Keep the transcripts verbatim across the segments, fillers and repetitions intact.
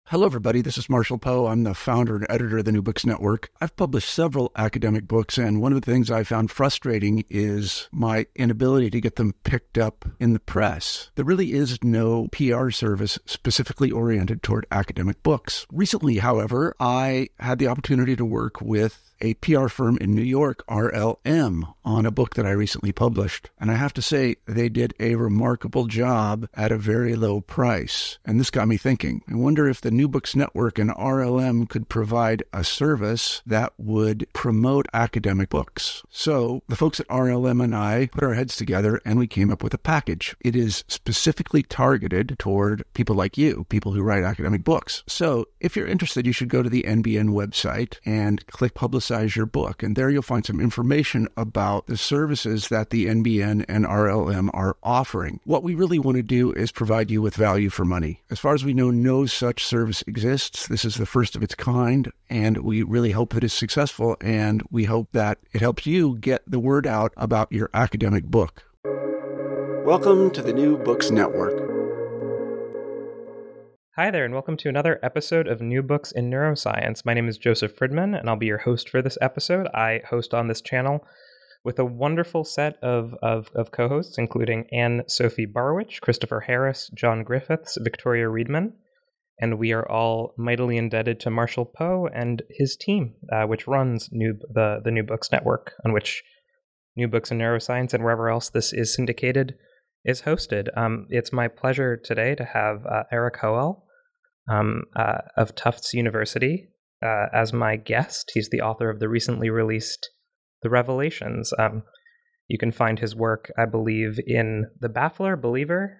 Hello, everybody. This is Marshall Poe. I'm the founder and editor of the New Books Network. I've published several academic books, and one of the things I found frustrating is my inability to get them picked up in the press. There really is no P R service specifically oriented toward academic books. Recently, however, I had the opportunity to work with a P R firm in New York, R L M, on a book that I recently published. And I have to say, they did a remarkable job at a very low price. And this got me thinking. I wonder if the New Books Network and R L M could provide a service that would promote academic books. So the folks at R L M and I put our heads together and we came up with a package. It is specifically targeted toward people like you, people who write academic books. So if you're interested, you should go to the N B N website and click Publicize your book. And there you'll find some information about the services that the N B N and R L M are offering. What we really want to do is provide you with value for money. As far as we know, no such service exists. This is the first of its kind, and we really hope that it's successful, and we hope that it helps you get the word out about your academic book. Welcome to the New Books Network. Hi there, and welcome to another episode of New Books in Neuroscience. My name is Joseph Fridman, and I'll be your host for this episode. I host on this channel with a wonderful set of, of, of co-hosts, including Anne-Sophie Barwich, Christopher Harris, John Griffiths, Victoria Reedman, and we are all mightily indebted to Marshall Poe and his team, uh, which runs New, the, the New Books Network, on which New Books in Neuroscience and wherever else this is syndicated is hosted. Um, it's my pleasure today to have uh, Eric Howell, Um, uh, of Tufts University uh, as my guest. He's the author of the recently released The Revelations. Um, you can find his work, I believe, in The Baffler, Believer?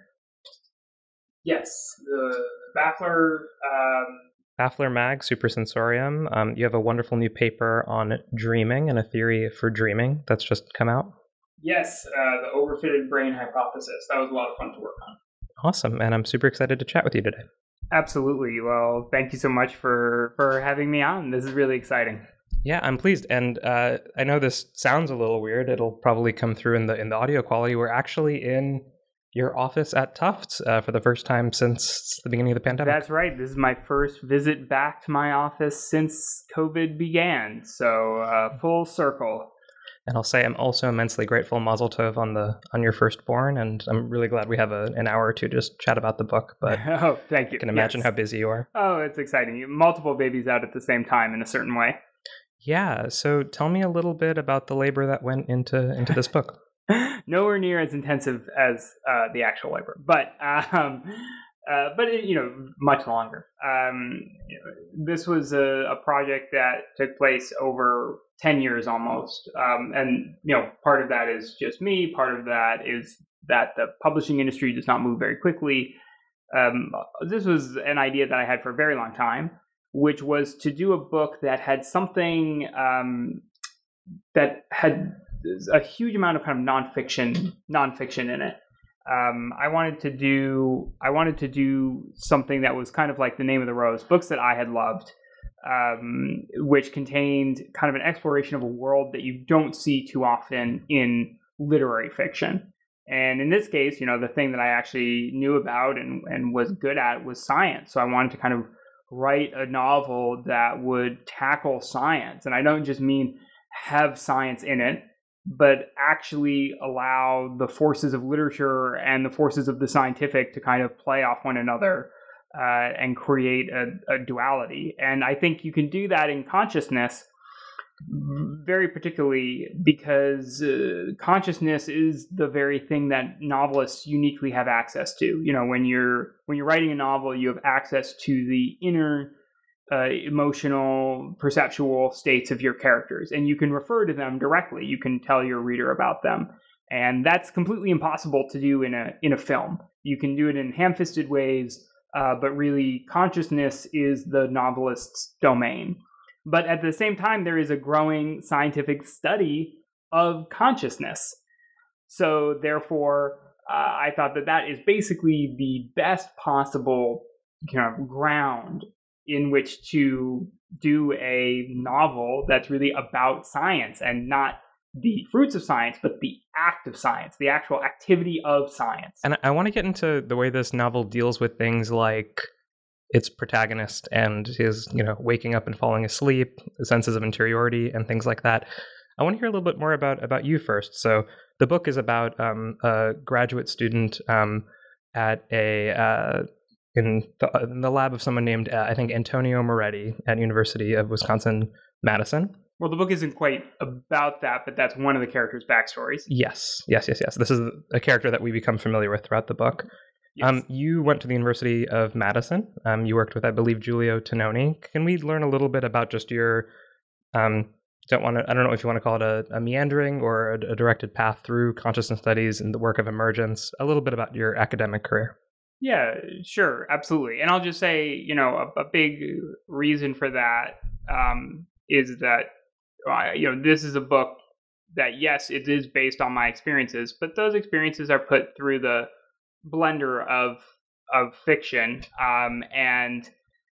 Yes, the Baffler... Um... Baffler Mag, Supersensorium. Um, you have a wonderful new paper on dreaming and a theory for dreaming that's just come out. Yes, uh, the overfitted brain hypothesis. That was a lot of fun to work on. Awesome, and I'm super excited to chat with you today. Absolutely. Well, thank you so much for, for having me on. This is really exciting. Yeah, I'm pleased. And uh, I know this sounds a little weird. It'll probably come through in the in the audio quality. We're actually in your office at Tufts uh, for the first time since the beginning of the pandemic. That's right. This is my first visit back to my office since COVID began. So uh, full circle. And I'll say I'm also immensely grateful, Mazel Tov, on the on your firstborn, and I'm really glad we have a, an hour or two to just chat about the book. But oh, thank you. I can imagine yes. how busy you are. Oh, it's exciting. Multiple babies out at the same time in a certain way. Yeah. So tell me a little bit about the labor that went into into this book. Nowhere near as intensive as uh, the actual labor, but um, uh, but it, you know, much longer. Um, you know, this was a, a project that took place over ten years almost. Um, and, you know, part of that is just me. Part of that is that the publishing industry does not move very quickly. Um, this was an idea that I had for a very long time, which was to do a book that had something um, that had a huge amount of kind of nonfiction, nonfiction in it. Um, I wanted to do, I wanted to do something that was kind of like The Name of the Rose, books that I had loved. Um, which contained kind of an exploration of a world that you don't see too often in literary fiction. And in this case, you know, the thing that I actually knew about and, and was good at was science. So I wanted to kind of write a novel that would tackle science. And I don't just mean have science in it, but actually allow the forces of literature and the forces of the scientific to kind of play off one another. Uh, and create a, a duality. And I think you can do that in consciousness very particularly because uh, consciousness is the very thing that novelists uniquely have access to. You know, when you're when you're writing a novel, you have access to the inner uh, emotional, perceptual states of your characters, and you can refer to them directly. You can tell your reader about them. And that's completely impossible to do in a in a film. You can do it in ham-fisted ways, Uh, but really, consciousness is the novelist's domain. But at the same time, there is a growing scientific study of consciousness. So therefore, uh, I thought that that is basically the best possible you know, ground in which to do a novel that's really about science and not the fruits of science, but the act of science, the actual activity of science. And I want to get into the way this novel deals with things like its protagonist and his, you know, waking up and falling asleep, senses of interiority, and things like that. I want to hear a little bit more about about you first. So the book is about um, a graduate student um, at a uh, in, the, in the lab of someone named uh, I think Antonio Moretti at University of Wisconsin-Madison. Well, the book isn't quite about that, but that's one of the characters' backstories. Yes, yes, yes, yes. This is a character that we become familiar with throughout the book. Yes. Um, you went to the University of Madison. Um, you worked with, I believe, Giulio Tononi. Can we learn a little bit about just your, um, don't want to, I don't know if you want to call it a, a meandering or a, a directed path through consciousness studies and the work of emergence, a little bit about your academic career. Yeah, sure, absolutely. And I'll just say, you know, a, a big reason for that um, is that, uh, you know, this is a book that, yes, it is based on my experiences, but those experiences are put through the blender of of fiction, um, and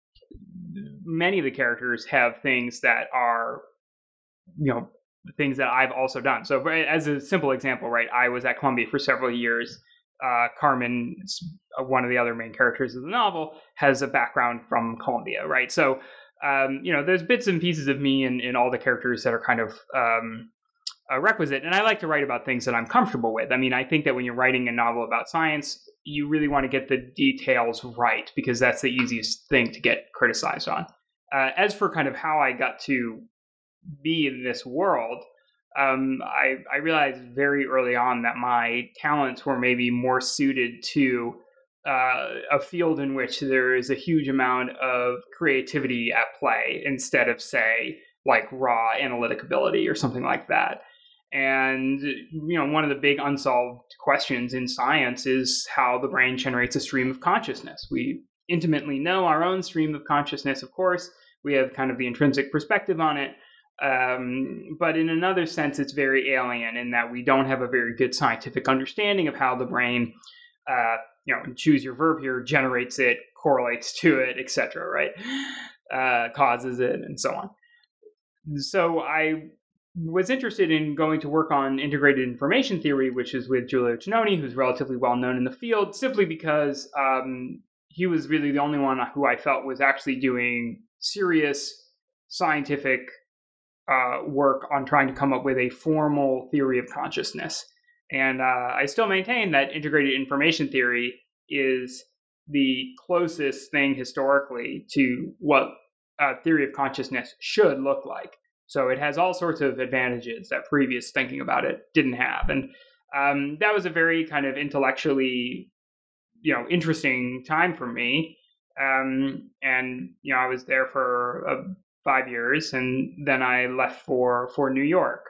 many of the characters have things that are, you know, things that I've also done. So, as a simple example, right, I was at Columbia for several years. Uh, Carmen, one of the other main characters of the novel, has a background from Columbia, right? So, um, you know, there's bits and pieces of me in, in all the characters that are kind of um, a requisite. And I like to write about things that I'm comfortable with. I mean, I think that when you're writing a novel about science, you really want to get the details right, because that's the easiest thing to get criticized on. Uh, as for kind of how I got to be in this world, um, I, I realized very early on that my talents were maybe more suited to uh, a field in which there is a huge amount of creativity at play instead of, say, like raw analytic ability or something like that. And, you know, one of the big unsolved questions in science is how the brain generates a stream of consciousness. We intimately know our own stream of consciousness, of course. We have kind of the intrinsic perspective on it. Um, but in another sense, it's very alien in that we don't have a very good scientific understanding of how the brain, uh, you know, choose your verb here, generates it, correlates to it, et cetera, right? Uh, causes it, and so on. So I was interested in going to work on integrated information theory, which is with Giulio Tononi, who's relatively well known in the field, simply because um, he was really the only one who I felt was actually doing serious scientific uh, work on trying to come up with a formal theory of consciousness. And uh, I still maintain that integrated information theory is the closest thing historically to what a theory of consciousness should look like. So it has all sorts of advantages that previous thinking about it didn't have. And um, that was a very kind of intellectually, you know, interesting time for me. Um, and, you know, I was there for uh, five years and then I left for, for New York.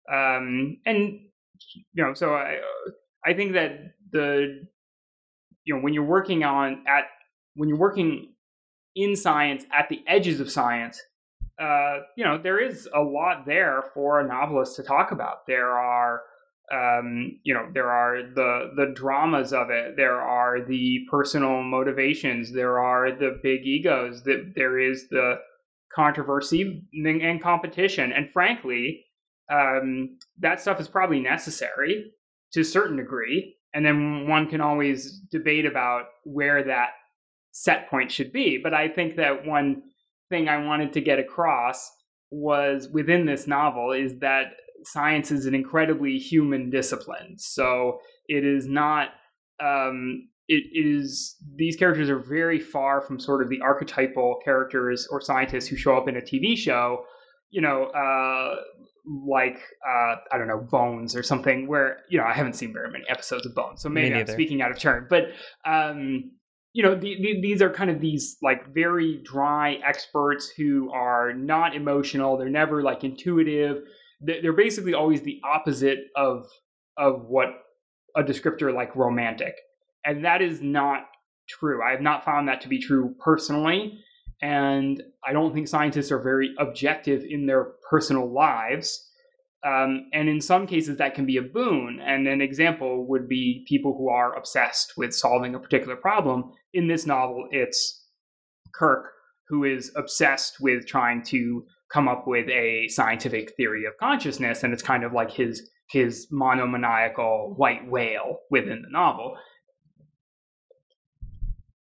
Um, and, you know, so I, I think that the, you know, when you're working on at, when you're working in science at the edges of science, Uh, you know, there is a lot there for a novelist to talk about. There are, um, you know, there are the the dramas of it. There are the personal motivations. There are the big egos. That there is the controversy and competition. And frankly, um, that stuff is probably necessary to a certain degree. And then one can always debate about where that set point should be. But I think that one thing I wanted to get across was within this novel is that science is an incredibly human discipline. So it is not, um, it is, these characters are very far from sort of the archetypal characters or scientists who show up in a T V show, you know, uh, like, uh, I don't know, Bones or something where, you know, I haven't seen very many episodes of Bones. So maybe I'm speaking out of turn, but, um, you know, the, the, these are kind of these like very dry experts who are not emotional. They're never like intuitive. They're basically always the opposite of of what a descriptor like romantic. And that is not true. I have not found that to be true personally. And I don't think scientists are very objective in their personal lives. Um, and in some cases, that can be a boon. And an example would be people who are obsessed with solving a particular problem. In this novel, it's Kirk, who is obsessed with trying to come up with a scientific theory of consciousness. And it's kind of like his, his monomaniacal white whale within the novel.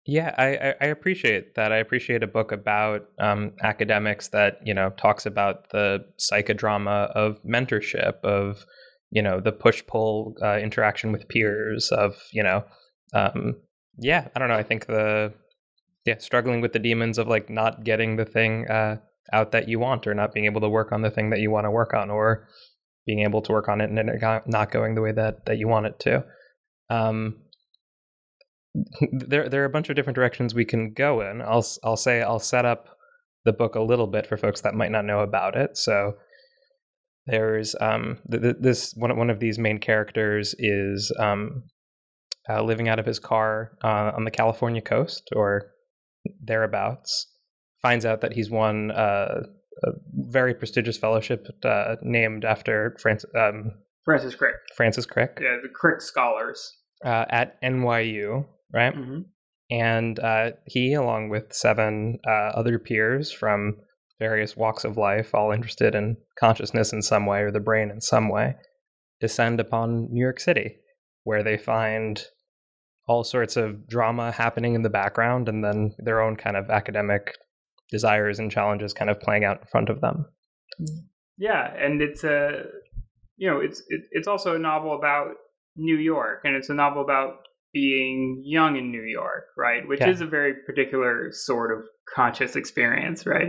Yeah, I, I appreciate that. I appreciate a book about um, academics that, you know, talks about the psychodrama of mentorship, of, you know, the push-pull uh, interaction with peers, of, you know, um, yeah, I don't know. I think the, yeah, struggling with the demons of like not getting the thing uh, out that you want, or not being able to work on the thing that you want to work on, or being able to work on it and it not going the way that, that you want it to. Um, there there are a bunch of different directions we can go in. I'll I'll say I'll set up the book a little bit for folks that might not know about it. So there's um th- th- this one one of these main characters is um uh, living out of his car uh, on the California coast or thereabouts. Finds out that he's won uh, a very prestigious fellowship uh, named after Francis um, Francis Crick. Francis Crick. Yeah, the Crick Scholars uh, at N Y U. Right? Mm-hmm. And uh, he, along with seven uh, other peers from various walks of life, all interested in consciousness in some way or the brain in some way, descend upon New York City, where they find all sorts of drama happening in the background and then their own kind of academic desires and challenges kind of playing out in front of them. Yeah, and it's a, you know, it's it, it's also a novel about New York, and it's a novel about being young in New York, right? Which yeah. is a very particular sort of conscious experience, right?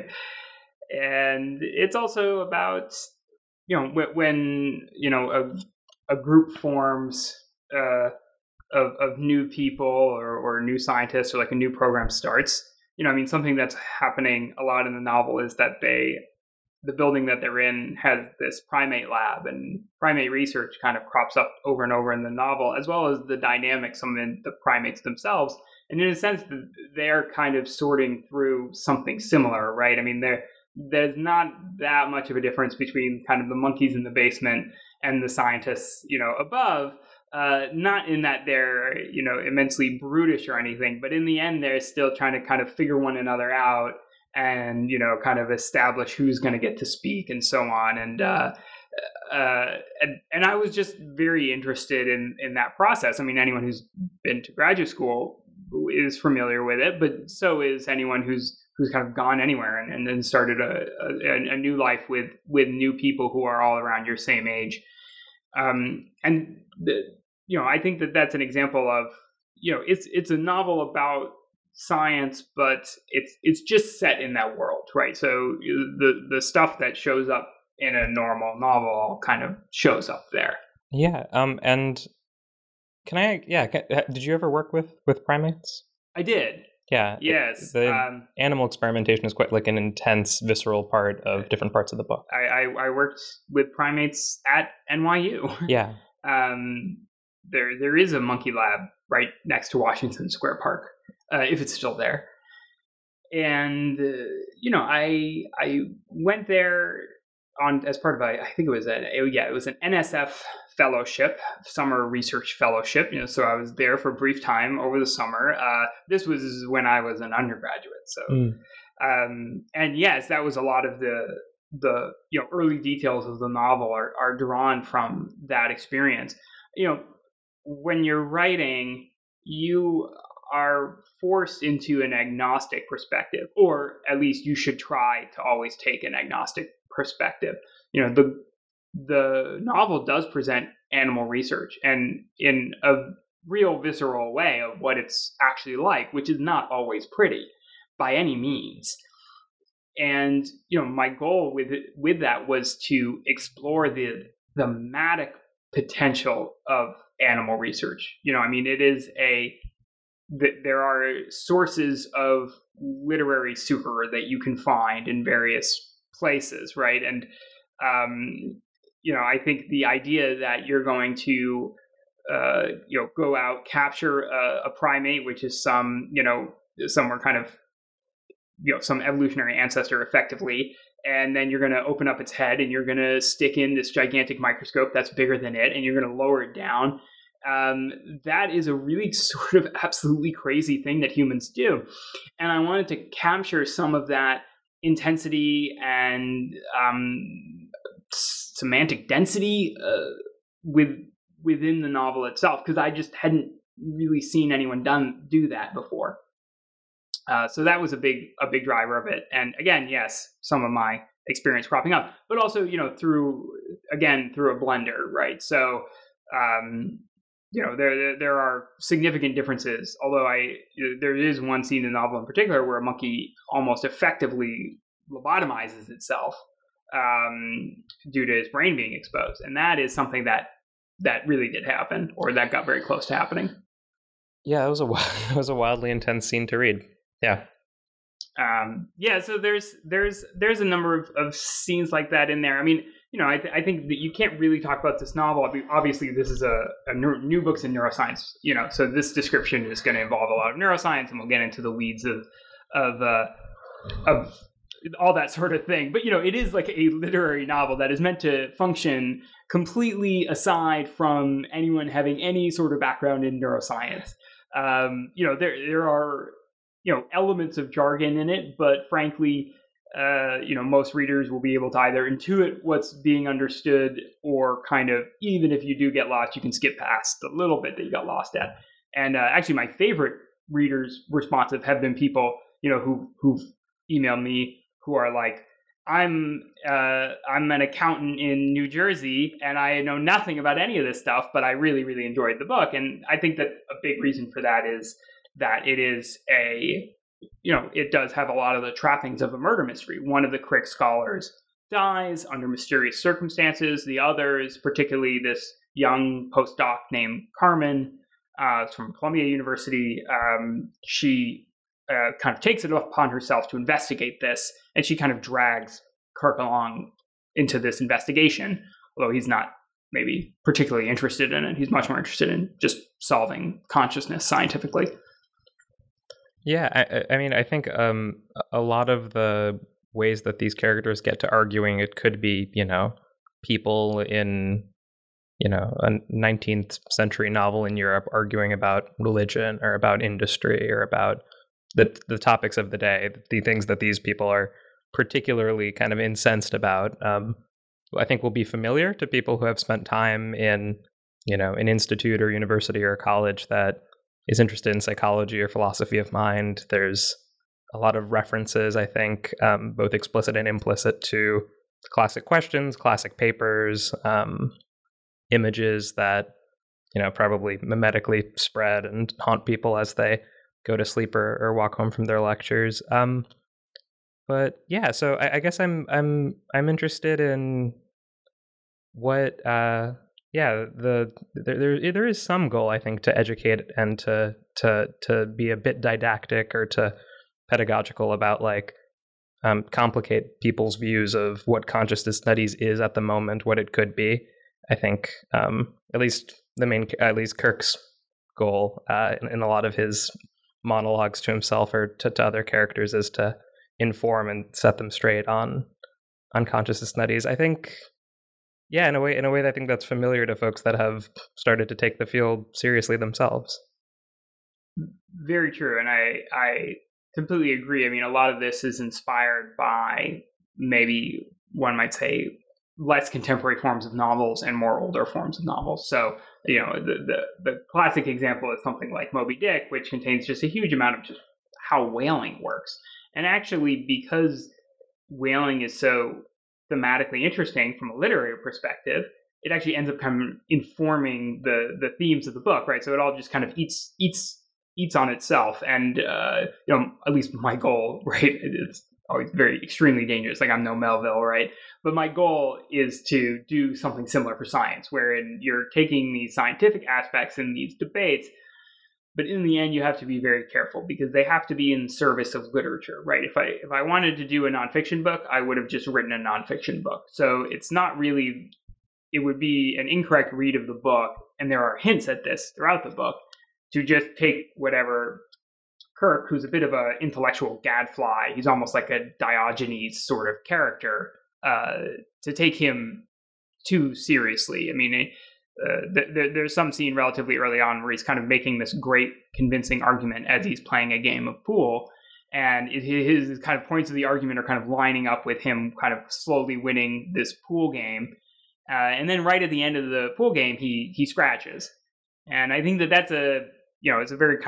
And it's also about, you know, when, when you know, a, a group forms uh, of, of new people or, or new scientists, or like a new program starts, you know, I mean, something that's happening a lot in the novel is that they, the building that they're in has this primate lab, and primate research kind of crops up over and over in the novel, as well as the dynamics of the primates themselves. And in a sense, they're kind of sorting through something similar, right? I mean, there there's not that much of a difference between kind of the monkeys in the basement and the scientists, you know, above. Uh, not in that they're, you know, immensely brutish or anything, but in the end, they're still trying to kind of figure one another out and, you know, kind of establish who's going to get to speak and so on. And, uh, uh, and, and I was just very interested in, in that process. I mean, anyone who's been to graduate school is familiar with it, but so is anyone who's, who's kind of gone anywhere and, and then started a, a, a new life with, with new people who are all around your same age. Um, and, the, you know, I think that that's an example of, you know, it's, it's a novel about science, but it's it's just set in that world, right? So the the stuff that shows up in a normal novel kind of shows up there. Yeah. Um. And can I? Yeah. Can, did you ever work with with primates? I did. Yeah. Yes. It, the um, animal experimentation is quite like an intense, visceral part of different parts of the book. I I, I worked with primates at N Y U. Yeah. um. There there is a monkey lab right next to Washington Square Park. Uh, if it's still there. And, uh, you know, I I went there on as part of a, I think it was a, yeah, it was an N S F fellowship, summer research fellowship, you know, so I was there for a brief time over the summer. Uh, this was when I was an undergraduate. So, mm. um, and yes, that was a lot of the, the, you know, early details of the novel are, are drawn from that experience. You know, when you're writing, you are forced into an agnostic perspective, or at least you should try to always take an agnostic perspective. You know, the the novel does present animal research, and in a real visceral way of what it's actually like, which is not always pretty by any means. And, you know, my goal with with that was to explore the thematic potential of animal research. You know, I mean, it is a that there are sources of literary succor that you can find in various places, right? And, um, you know, I think the idea that you're going to, uh, you know, go out, capture a, a primate, which is some, you know, somewhere kind of, you know, some evolutionary ancestor effectively, and then you're going to open up its head and you're going to stick in this gigantic microscope that's bigger than it, and you're going to lower it down. Um, that is a really sort of absolutely crazy thing that humans do. And I wanted to capture some of that intensity and um, semantic density uh, with within the novel itself, because I just hadn't really seen anyone done do that before. Uh, so that was a big a big driver of it. And again, yes, some of my experience cropping up, but also, you know, through, again, through a blender, right? So, um, you know, there there are significant differences, although I there is one scene in the novel in particular where a monkey almost effectively lobotomizes itself um, due to its brain being exposed. And that is something that that really did happen, or that got very close to happening. Yeah, it was a it was a wildly intense scene to read. Yeah. Um, yeah, so there's there's there's a number of, of scenes like that in there. I mean, you know, I, th- I think that you can't really talk about this novel. Obviously, this is a, a neuro, new books in neuroscience, you know, so this description is going to involve a lot of neuroscience, and we'll get into the weeds of of uh, of all that sort of thing. But, you know, it is like a literary novel that is meant to function completely aside from anyone having any sort of background in neuroscience. Um, you know, there there are, you know, elements of jargon in it, but frankly, uh, you know, most readers will be able to either intuit what's being understood, or kind of, even if you do get lost, you can skip past the little bit that you got lost at. And uh, actually, my favorite readers responsive have been people, you know, who who've emailed me who are like, I'm uh, I'm an accountant in New Jersey, and I know nothing about any of this stuff, but I really, really enjoyed the book. And I think that a big reason for that is that it is a, you know, it does have a lot of the trappings of a murder mystery. One of the Crick scholars dies under mysterious circumstances. The others, particularly this young postdoc named Carmen uh, from Columbia University, um, she uh, kind of takes it upon herself to investigate this, and she kind of drags Kirk along into this investigation, although he's not maybe particularly interested in it. He's much more interested in just solving consciousness scientifically. Yeah, I, I mean, I think um, a lot of the ways that these characters get to arguing, it could be, you know, people in, you know, a nineteenth century novel in Europe arguing about religion or about industry or about the the topics of the day, the things that these people are particularly kind of incensed about. Um, I think will be familiar to people who have spent time in, you know, an institute or university or college that is interested in psychology or philosophy of mind. There's a lot of references, I think, um, both explicit and implicit, to classic questions, classic papers, um, images that, you know, probably mimetically spread and haunt people as they go to sleep or, or walk home from their lectures. Um, but yeah, so I, I guess I'm I'm I'm interested in what. Uh, Yeah, the there, there there is some goal, I think, to educate and to to to be a bit didactic or to pedagogical about, like, um, complicate people's views of what consciousness studies is at the moment, what it could be. I think um, at least the main, at least Kirk's goal uh, in, in a lot of his monologues to himself or to, to other characters is to inform and set them straight on on consciousness studies. I think. Yeah, in a way, in a way, I think that's familiar to folks that have started to take the field seriously themselves. Very true, and I I completely agree. I mean, a lot of this is inspired by, maybe one might say, less contemporary forms of novels and more older forms of novels. So, you know, the the, the classic example is something like Moby Dick, which contains just a huge amount of just how whaling works. And actually, because whaling is so thematically interesting from a literary perspective, it actually ends up kind of informing the the themes of the book, right? So it all just kind of eats eats eats on itself. And uh, you know, at least my goal, right? It's always very extremely dangerous. Like, I'm no Melville, right? But my goal is to do something similar for science, wherein you're taking these scientific aspects in these debates, but in the end, you have to be very careful because they have to be in service of literature, right? If I if I wanted to do a nonfiction book, I would have just written a nonfiction book. So it's not really, it would be an incorrect read of the book, and there are hints at this throughout the book, to just take whatever Kirk, who's a bit of an intellectual gadfly, he's almost like a Diogenes sort of character, uh, to take him too seriously. I mean, it, Uh, th- th- there's some scene relatively early on where he's kind of making this great convincing argument as he's playing a game of pool, and it, his kind of points of the argument are kind of lining up with him kind of slowly winning this pool game, uh, and then right at the end of the pool game he he scratches, and I think that that's a, you know, it's a very kind of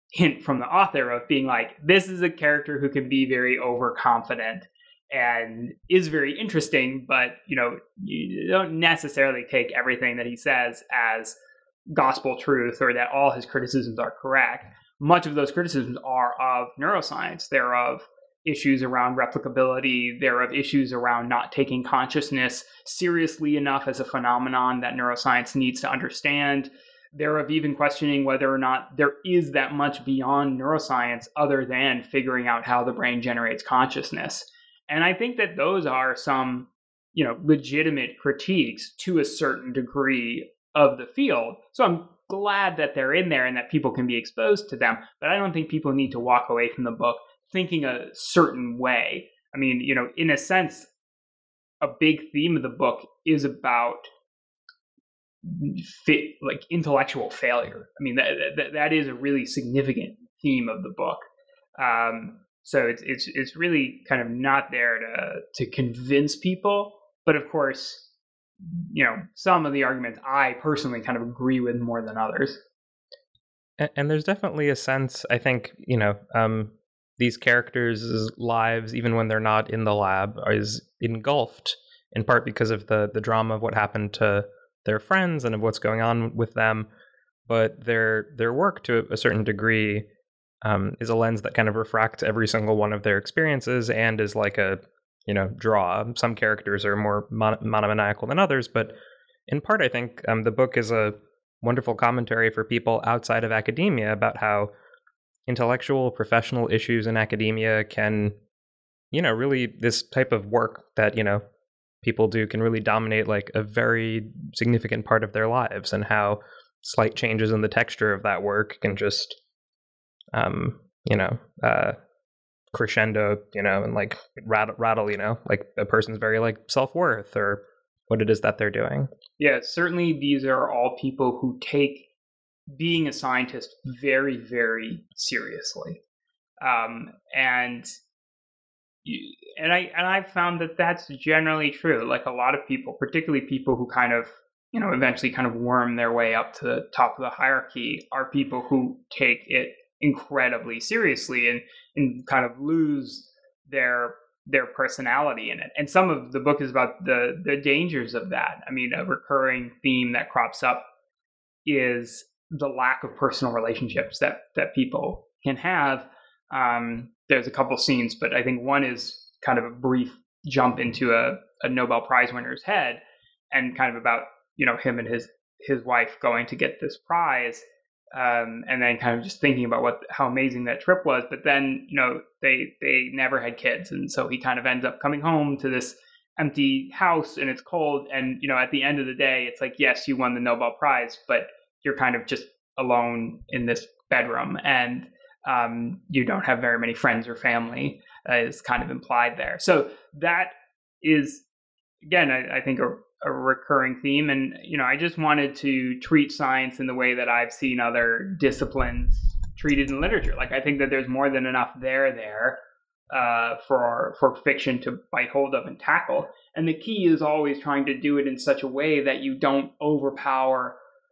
hint from the author of being like, this is a character who can be very overconfident and is very interesting, but, you know, you don't necessarily take everything that he says as gospel truth or that all his criticisms are correct. Much of those criticisms are of neuroscience. They're of issues around replicability. They're of issues around not taking consciousness seriously enough as a phenomenon that neuroscience needs to understand. They're of even questioning whether or not there is that much beyond neuroscience other than figuring out how the brain generates consciousness. And I think that those are some, you know, legitimate critiques to a certain degree of the field. So I'm glad that they're in there and that people can be exposed to them. But I don't think people need to walk away from the book thinking a certain way. I mean, you know, in a sense, a big theme of the book is about fit, like intellectual failure. I mean, that, that that is a really significant theme of the book. Um, so it's it's it's really kind of not there to to convince people, but of course, you know, some of the arguments I personally kind of agree with more than others. And, and there's definitely a sense, I think, you know, um, these characters' lives, even when they're not in the lab, is engulfed in part because of the the drama of what happened to their friends and of what's going on with them. But their their work, to a certain degree, um, is a lens that kind of refracts every single one of their experiences and is like a, you know, draw. Some characters are more mon- monomaniacal than others, but in part, I think um, the book is a wonderful commentary for people outside of academia about how intellectual, professional issues in academia can, you know, really, this type of work that, you know, people do can really dominate like a very significant part of their lives, and how slight changes in the texture of that work can just, um, you know, uh, crescendo, you know, and like rattle, rattle, you know, like a person's very like self-worth or what it is that they're doing. Yeah, certainly these are all people who take being a scientist very, very seriously. Um, and you, and I and I've found that that's generally true. Like a lot of people, particularly people who kind of, you know, eventually kind of worm their way up to the top of the hierarchy, are people who take it incredibly seriously and, and kind of lose their their personality in it. And some of the book is about the the dangers of that. I mean, a recurring theme that crops up is the lack of personal relationships that that people can have. Um, there's a couple scenes, but I think one is kind of a brief jump into a, a Nobel Prize winner's head, and kind of about, you know, him and his his wife going to get this prize, um, and then kind of just thinking about what how amazing that trip was. But then, you know, they they never had kids, and so he kind of ends up coming home to this empty house, and it's cold. And, you know, at the end of the day, it's like, yes, you won the Nobel Prize, but you're kind of just alone in this bedroom, and um, you don't have very many friends or family, uh, is kind of implied there. So that is, again, I, I think a, a recurring theme. And, you know, I just wanted to treat science in the way that I've seen other disciplines treated in literature. Like, I think that there's more than enough there there uh, for for fiction to bite hold of and tackle. And the key is always trying to do it in such a way that you don't overpower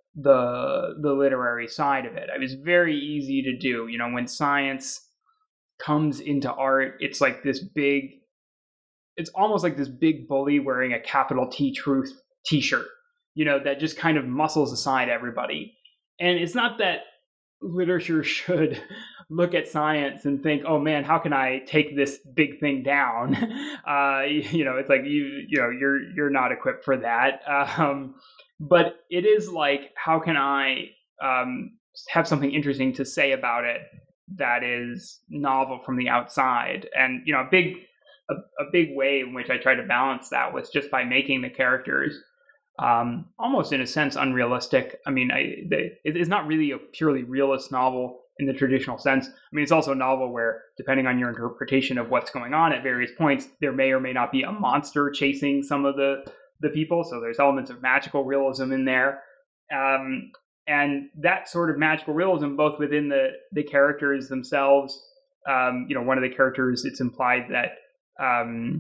the the literary side of it. It was very easy to do. You know, when science comes into art, it's like this big, it's almost like this big bully wearing a capital T truth t-shirt, you know, that just kind of muscles aside everybody. And it's not that literature should look at science and think, oh man, how can I take this big thing down? Uh, you know, it's like, you, you know, you're, you're not equipped for that. Um, But it is like, how can I um, have something interesting to say about it that is novel from the outside? And, you know, a big a, a big way in which I tried to balance that was just by making the characters um, almost, in a sense, unrealistic. I mean, I, they, it is not really a purely realist novel in the traditional sense. I mean, it's also a novel where, depending on your interpretation of what's going on at various points, there may or may not be a monster chasing some of the the people. So there's elements of magical realism in there. Um, and that sort of magical realism, both within the, the characters themselves, um, you know, one of the characters, it's implied that um,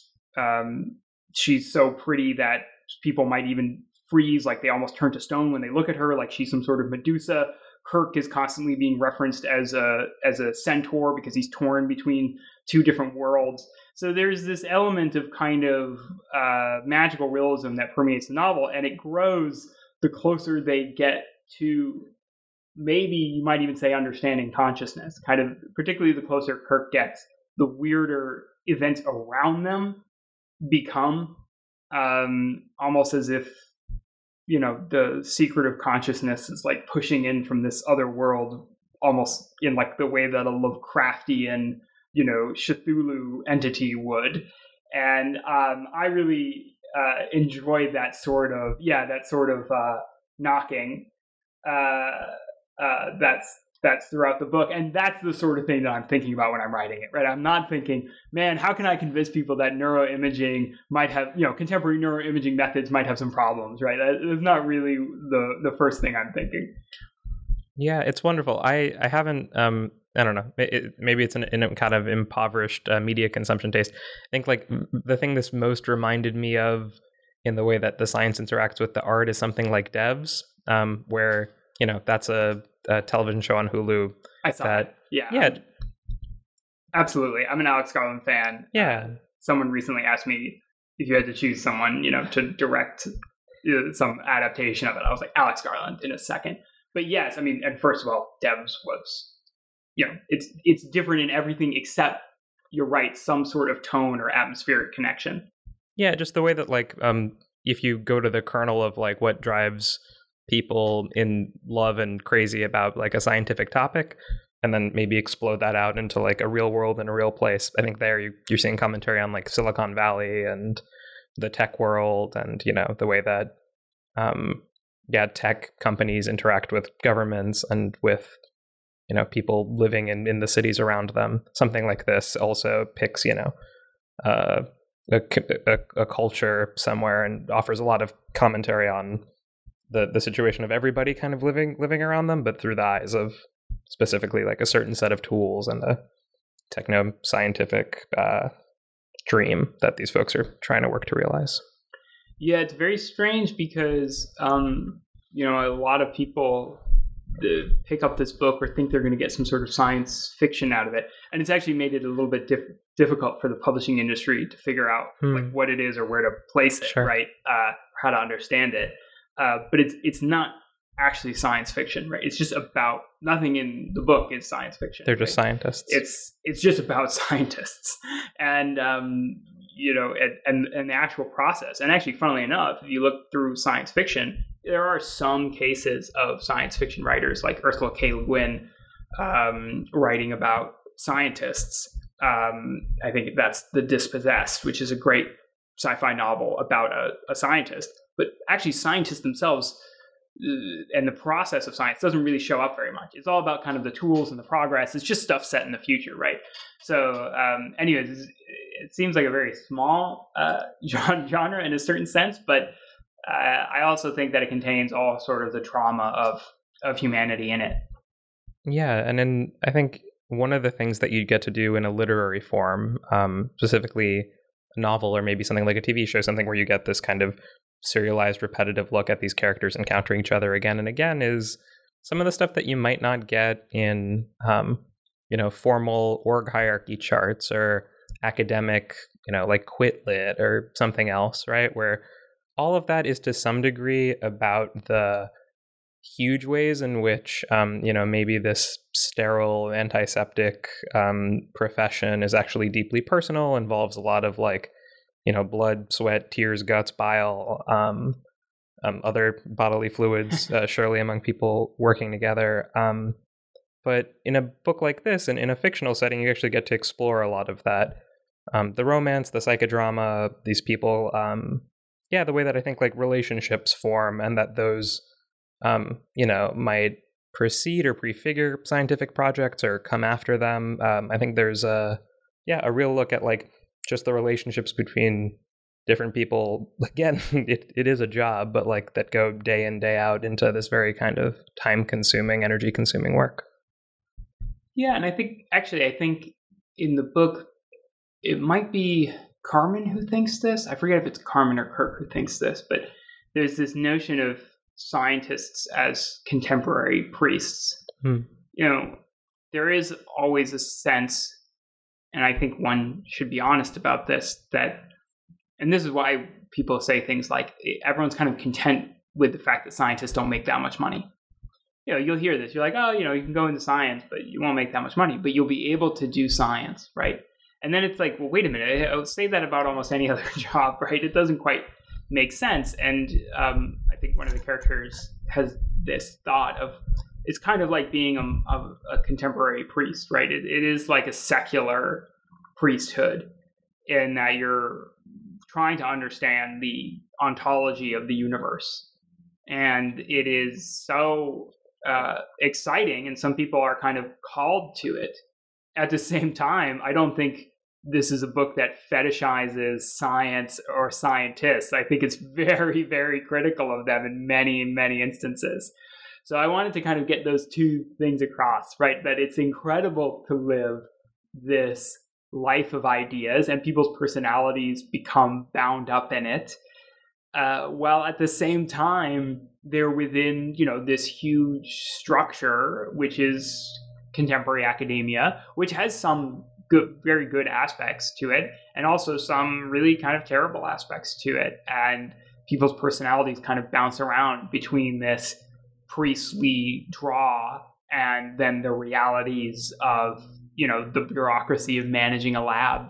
um, she's so pretty that people might even freeze, like they almost turn to stone when they look at her, like she's some sort of Medusa Kirk is constantly being referenced as a as a centaur because he's torn between two different worlds. So there's this element of kind of uh, magical realism that permeates the novel, and it grows the closer they get to, maybe you might even say, understanding consciousness. Kind of, particularly the closer Kirk gets, the weirder events around them become, um, almost as if, you know, the secret of consciousness is like pushing in from this other world, almost in like the way that a Lovecraftian, you know, Cthulhu entity would. And um, I really uh, enjoyed that sort of, yeah, that sort of uh, knocking uh, uh, that's that's throughout the book. And that's the sort of thing that I'm thinking about when I'm writing it, right? I'm not thinking, man, how can I convince people that neuroimaging might have, you know, contemporary neuroimaging methods might have some problems, right? That is not really the, the first thing I'm thinking. Yeah, it's wonderful. I, I haven't, um, I don't know, it, maybe it's an, in a kind of impoverished uh, media consumption taste. I think like the thing this most reminded me of in the way that the science interacts with the art is something like Devs, um, where, you know, that's a, a television show on Hulu. I saw that. It. Yeah. Yeah. Um, absolutely. I'm an Alex Garland fan. Yeah. Uh, someone recently asked me if you had to choose someone, you know, to direct uh, some adaptation of it. I was like, Alex Garland in a second. But yes, I mean, and first of all, Devs was, you know, it's it's different in everything except, you're right, some sort of tone or atmospheric connection. Yeah, just the way that, like, um, if you go to the kernel of, like, what drives people in love and crazy about, like, a scientific topic, and then maybe explode that out into, like, a real world and a real place, I think there you, you're seeing commentary on, like, Silicon Valley and the tech world and, you know, the way that, um, yeah, tech companies interact with governments and with, you know, people living in, in the cities around them. Something like this also picks, you know, uh, a, a, a culture somewhere and offers a lot of commentary on the, the situation of everybody kind of living living around them, but through the eyes of specifically like a certain set of tools and a techno-scientific uh, dream that these folks are trying to work to realize. Yeah, it's very strange because, um, you know, a lot of people uh, pick up this book or think they're going to get some sort of science fiction out of it. And it's actually made it a little bit diff- difficult for the publishing industry to figure out hmm. like what it is or where to place it, sure. right? Uh, how to understand it. Uh, but it's it's not actually science fiction, right? It's just about, nothing in the book is science fiction. They're just right? scientists. It's it's just about scientists. And, um, you know, and, and, and the actual process. And actually, funnily enough, if you look through science fiction, there are some cases of science fiction writers like Ursula K. Le Guin um, writing about scientists. Um, I think that's The Dispossessed, which is a great sci-fi novel about a, a scientist. But actually, scientists themselves uh, and the process of science doesn't really show up very much. It's all about kind of the tools and the progress. It's just stuff set in the future, right? So um, anyways, it seems like a very small uh, genre in a certain sense, but uh, I also think that it contains all sort of the trauma of, of humanity in it. Yeah, and then I think one of the things that you get to do in a literary form, um, specifically a novel or maybe something like a T V show, something where you get this kind of serialized, repetitive look at these characters encountering each other again and again, is some of the stuff that you might not get in, um, you know, formal org hierarchy charts or academic, you know, like Quitlit or something else, right? Where all of that is to some degree about the huge ways in which, um, you know, maybe this sterile antiseptic um, profession is actually deeply personal, involves a lot of like, you know, blood, sweat, tears, guts, bile, um, um, other bodily fluids, uh, surely among people working together. Um, but in a book like this, and in a fictional setting, you actually get to explore a lot of that. Um, the romance, the psychodrama, these people, um, yeah, the way that I think like relationships form and that those, um, you know, might precede or prefigure scientific projects or come after them. Um, I think there's a, yeah, a real look at like just the relationships between different people. Again, it, it is a job, but like that go day in, day out into this very kind of time consuming, energy consuming work. Yeah. And I think, actually, I think in the book, it might be Carmen who thinks this. I forget if it's Carmen or Kirk who thinks this, but there's this notion of scientists as contemporary priests. Hmm. You know, there is always a sense, and I think one should be honest about this, that, and this is why people say things like everyone's kind of content with the fact that scientists don't make that much money. You know, you'll hear this. You're like, oh, you know, you can go into science, but you won't make that much money, but you'll be able to do science, right? And then it's like, well, wait a minute. I would say that about almost any other job, right? It doesn't quite make sense. And um, I think one of the characters has this thought of, it's kind of like being a, a, a contemporary priest, right? It, it is like a secular priesthood in that you're trying to understand the ontology of the universe. And it is so uh, exciting, and some people are kind of called to it. At the same time, I don't think this is a book that fetishizes science or scientists. I think it's very, very critical of them in many, many instances. So I wanted to kind of get those two things across, right? That it's incredible to live this life of ideas and people's personalities become bound up in it. Uh, while at the same time, they're within, you know, this huge structure, which is contemporary academia, which has some good, very good aspects to it, and also some really kind of terrible aspects to it. And people's personalities kind of bounce around between this priestly draw and then the realities of, you know, the bureaucracy of managing a lab.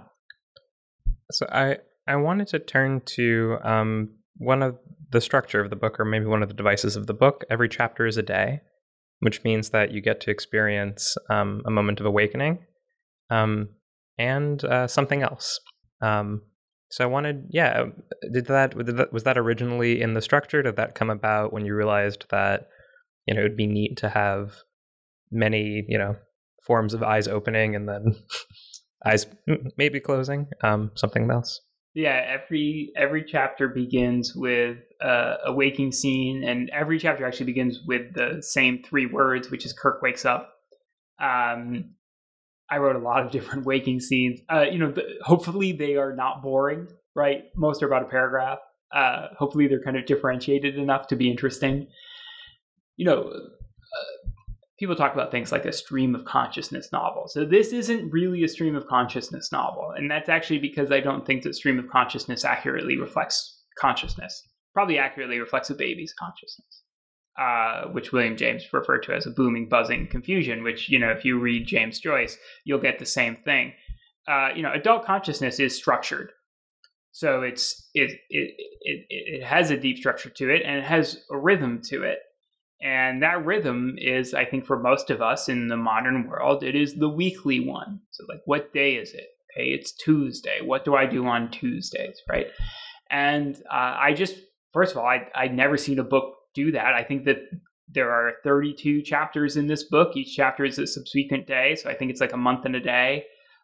So I, I wanted to turn to um, one of the structure of the book, or maybe one of the devices of the book. Every chapter is a day, which means that you get to experience um, a moment of awakening um, and uh, something else. Um, so I wanted, yeah, did that, did that, was that originally in the structure? Did that come about when you realized that, you know, it would be neat to have many, you know, forms of eyes opening and then eyes maybe closing, um, something else? Yeah, every every chapter begins with uh, a waking scene, and every chapter actually begins with the same three words, which is Kirk wakes up. Um, I wrote a lot of different waking scenes. Uh, you know, the, hopefully they are not boring, right? Most are about a paragraph. Uh, hopefully they're kind of differentiated enough to be interesting. You know, uh, people talk about things like a stream of consciousness novel. So this isn't really a stream of consciousness novel. And that's actually because I don't think that stream of consciousness accurately reflects consciousness. Probably accurately reflects a baby's consciousness, uh, which William James referred to as a booming, buzzing confusion, which, you know, if you read James Joyce, you'll get the same thing. Uh, you know, adult consciousness is structured. So it's it, it it it has a deep structure to it, and it has a rhythm to it. And that rhythm is, I think, for most of us in the modern world, it is the weekly one. So like, what day is it? Okay, it's Tuesday. What do I do on Tuesdays, right? And uh, I just, first of all, I, I'd never seen a book do that. I think that there are thirty-two chapters in this book. Each chapter is a subsequent day. So I think it's like a month and a day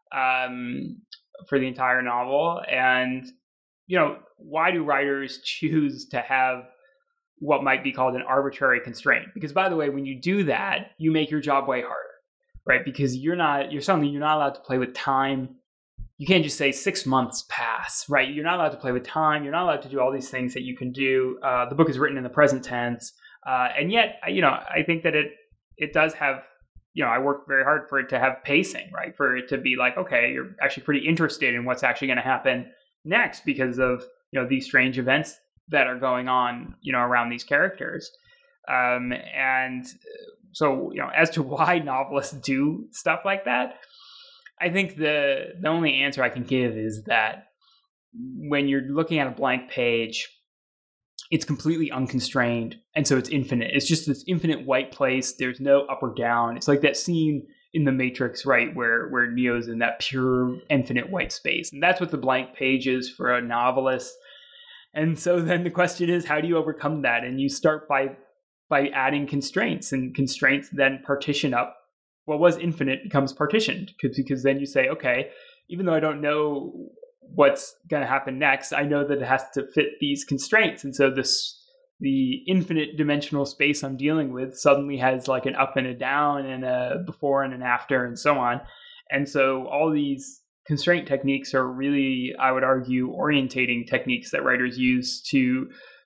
um, for the entire novel. And, you know, why do writers choose to have what might be called an arbitrary constraint? Because, by the way, when you do that, you make your job way harder, right? Because you're not, you're suddenly, you're not allowed to play with time. You can't just say six months pass, right? You're not allowed to play with time. You're not allowed to do all these things that you can do. Uh, the book is written in the present tense. Uh, and yet, you know, I think that it, it does have, you know, I worked very hard for it to have pacing, right? For it to be like, okay, you're actually pretty interested in what's actually going to happen next because of, you know, these strange events that are going on, you know, around these characters. Um, and so, you know, as to why novelists do stuff like that, I think the the only answer I can give is that when you're looking at a blank page, it's completely unconstrained. And so it's infinite. It's just this infinite white place. There's no up or down. It's like that scene in The Matrix, right, where, where Neo's in that pure infinite white space. And that's what the blank page is for a novelist. And so then the question is, how do you overcome that? And you start by by adding constraints, and constraints then partition up. What was infinite becomes partitioned, because, because then you say, okay, even though I don't know what's going to happen next, I know that it has to fit these constraints. And so this the infinite dimensional space I'm dealing with suddenly has like an up and a down and a before and an after and so on. And so all these constraint techniques are really, I would argue, orientating techniques that writers use to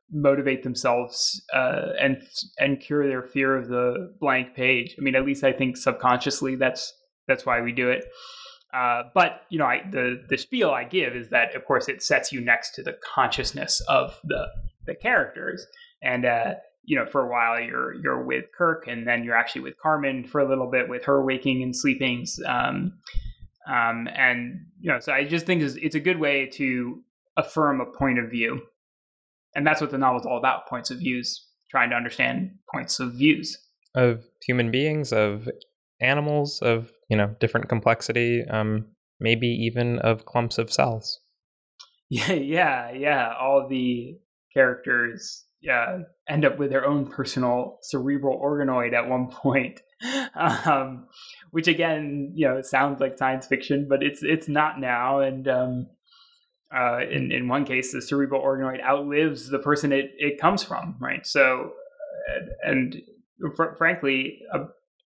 motivate themselves uh, and and cure their fear of the blank page. I mean, at least I think subconsciously that's that's why we do it. Uh, but you know, I, the the spiel I give is that, of course, it sets you next to the consciousness of the the characters, and uh, you know, for a while you're you're with Kirk, and then you're actually with Carmen for a little bit, with her waking and sleepings, um, um, and you know, so I just think it's, it's a good way to affirm a point of view. And that's what the novel's all about, points of views, trying to understand points of views. Of human beings, of animals, of, you know, different complexity, um, maybe even of clumps of cells. Yeah, yeah, yeah. All the characters yeah, end up with their own personal cerebral organoid at one point. um, which again, you know, sounds like science fiction, but it's it's not now. And um Uh, in, in one case, the cerebral organoid outlives the person it, it comes from, right? So, and fr- frankly, a,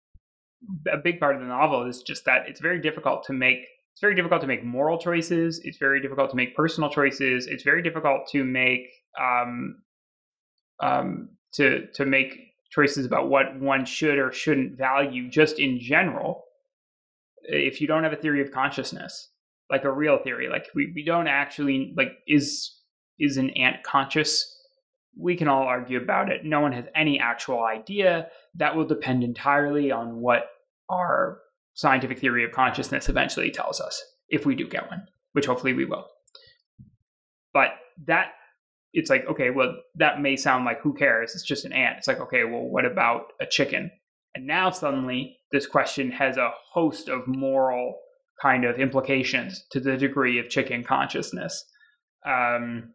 a big part of the novel is just that it's very difficult to make. It's very difficult to make moral choices. It's very difficult to make personal choices. It's very difficult to make um, um, to to make choices about what one should or shouldn't value, just in general, if you don't have a theory of consciousness. Like a real theory, like we, we don't actually, like, is is an ant conscious? We can all argue about it. No one has any actual idea. That will depend entirely on what our scientific theory of consciousness eventually tells us, if we do get one, which hopefully we will. But that, it's like, okay, well, that may sound like, who cares? It's just an ant. It's like, okay, well, what about a chicken? And now suddenly this question has a host of moral kind of implications to the degree of chicken consciousness. Um,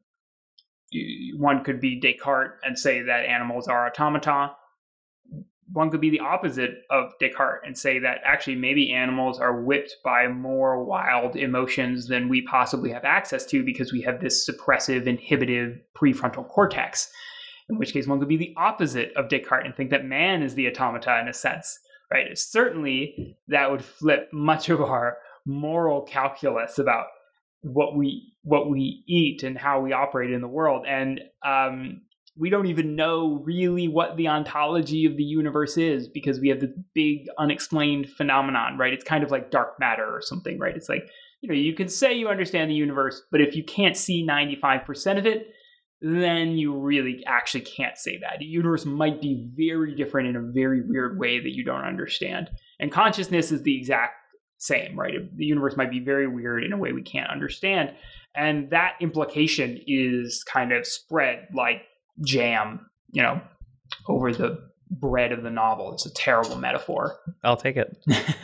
one could be Descartes and say that animals are automata. One could be the opposite of Descartes and say that actually maybe animals are whipped by more wild emotions than we possibly have access to because we have this suppressive, inhibitive prefrontal cortex. In which case one could be the opposite of Descartes and think that man is the automata in a sense, right? Certainly that would flip much of our moral calculus about what we what we eat and how we operate in the world. And um, we don't even know really what the ontology of the universe is because we have this big unexplained phenomenon, right? It's kind of like dark matter or something, right? It's like, you know, you can say you understand the universe, but if you can't see ninety-five percent of it, then you really actually can't say that. The universe might be very different in a very weird way that you don't understand. And consciousness is the exact same, right? The universe might be very weird in a way we can't understand. And that implication is kind of spread like jam, you know, over the bread of the novel. It's a terrible metaphor. I'll take it.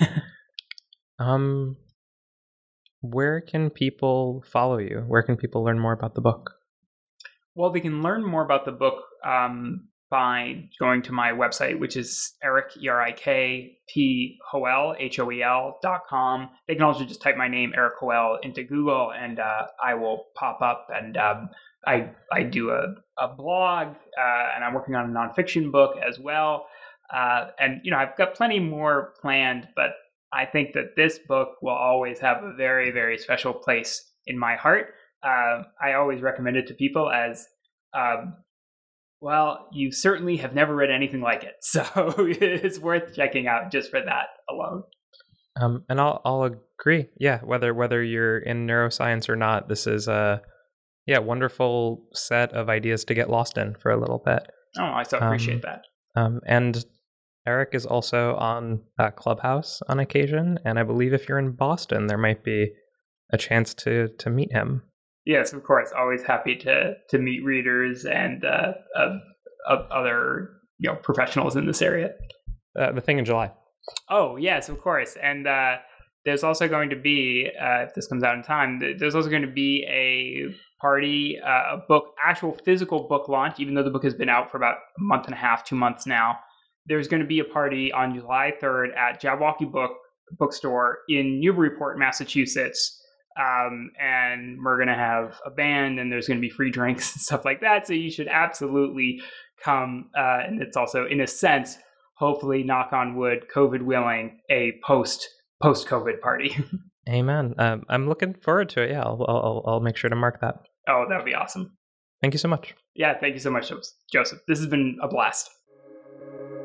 um, where can people follow you? Where can people learn more about the book? Well, they can learn more about the book um, by going to my website, which is Erik, E R I K P Hoel, H O E L dot com. They can also just type my name, Erik Hoel, into Google, and uh, I will pop up. And um, I I do a, a blog, uh, and I'm working on a nonfiction book as well. Uh, and, you know, I've got plenty more planned, but I think that this book will always have a very, very special place in my heart. Uh, I always recommend it to people as um, well, you certainly have never read anything like it. So it's worth checking out just for that alone. Um, and I'll I'll agree. Yeah, whether whether you're in neuroscience or not, this is a yeah wonderful set of ideas to get lost in for a little bit. Oh, I so appreciate um, that. Um, and Erik is also on uh, Clubhouse on occasion, and I believe if you're in Boston, there might be a chance to to meet him. Yes, of course. Always happy to to meet readers and uh, of, of other you know professionals in this area. Uh, the thing in July. Oh yes, of course. And uh, there's also going to be, uh, if this comes out in time, there's also going to be a party, uh, a book, actual physical book launch. Even though the book has been out for about a month and a half, two months now, there's going to be a party on July third at Jabberwocky Book Bookstore in Newburyport, Massachusetts. Um, and we're going to have a band and there's going to be free drinks and stuff like that. So you should absolutely come. Uh, and it's also, in a sense, hopefully, knock on wood, COVID willing, a post, post-COVID party. Amen. Um, I'm looking forward to it. Yeah, I'll, I'll, I'll make sure to mark that. Oh, that would be awesome. Thank you so much. Yeah, thank you so much, Joseph. This has been a blast.